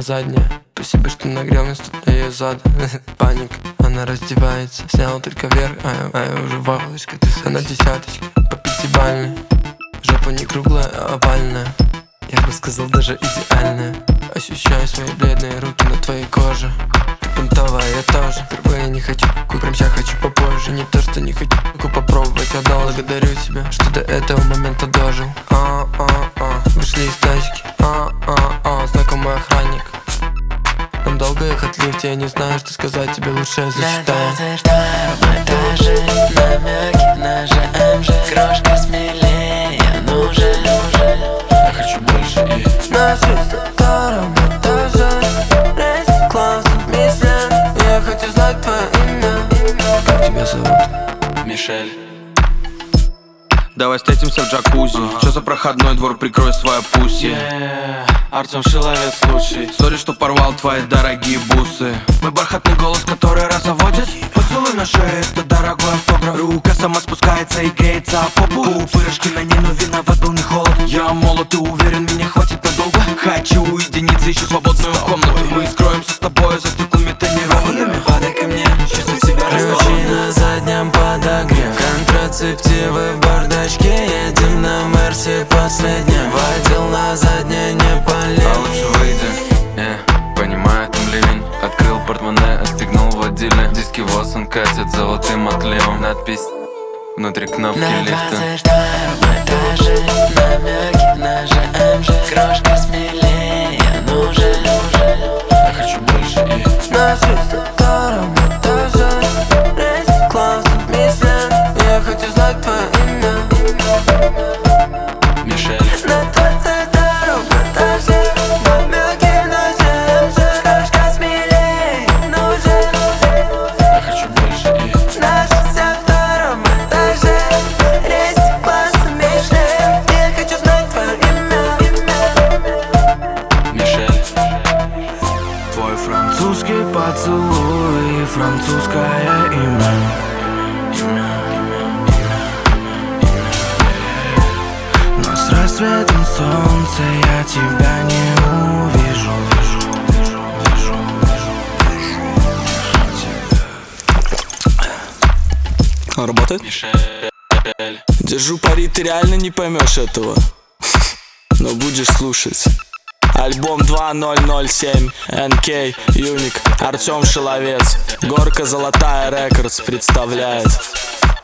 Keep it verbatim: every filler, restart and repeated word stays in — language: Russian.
задняя. Спасибо, что нагрел вместо ее зада. Паник, она раздевается. Сняла только вверх, а я, а я уже в облачко. Она десяточка, по пятибалльной. Жопа не круглая, а овальная. Я бы сказал, даже идеальная. Ощущаю свои бледные руки на твоей коже. Ты понтовая, я тоже. Впервые не хочу, прям сейчас хочу попозже. Не то, что не хочу, могу попробовать. Я благодарю себя, что до этого момента дожил. А-а-а, вышли из тачки. А-а-а, знакомый охранник. Нам долго ехать в лифте, я не знаю, что сказать тебе, лучше я зачитаю. На двадцать втором этаже, намеки на ЖМЖ. Крошка смелее, ну же, ну же. Я хочу больше и На двадцать втором этаже, рейс класс, Мишлен. Я хочу знать твое имя. Как тебя зовут? Мишель. Давай встретимся в джакузи. uh-huh. Чё за проходной двор, прикрой свою пуси. yeah. Артем Шиловец лучший. Сори, что порвал твои дорогие бусы. Мой бархатный голос, который разоводит. Поцелуй на шее, это дорогой автограф. Рука сама спускается и греется о попу. Пырожки на ней, но виноват был не холод. Я молод и уверен, меня хватит надолго. Хочу уединиться, ищу свободную комнату. Мы скроемся с тобой за стеклами тонированными. Падай ко мне, чувствуй себя расслабленно. Ключи на заднем подогрев, контрацептивы в бардачке. Едем на Мерсе последнем. Водил на заднее не полез. А лучше выйди, yeah. Понимаю, там ливень. Открыл портмоне, отстегнул водильник. Диски Воссон катят золотым отливом. Надпись внутри кнопки На лифта. двадцать втором этаже, намеки на ЖМЖ. Крошка смелее, ну же, ну же. Я хочу больше и На двадцать втором этаже, рейс класс, Мишлен. Я хочу знать твое имя. Мишель. На двадцать втором этаже, намеки на ЖМЖ. Крошка смелее, ну же, ну же. Я хочу больше и На шестьдесят втором этаже, рейс класс, Мишлен. Я хочу знать твое имя. Мишель. Твой французский поцелуй и французское имя. Но с рассветом солнца я тебя не увижу. Вижу, вижу, вижу, вижу. Работает? Мишель. Держу пари, ты реально не поймешь этого, но будешь слушать. Альбом два ноль ноль семь, эн кей, Юник, Артем Шиловец. Горка Золотая Рекордс представляет.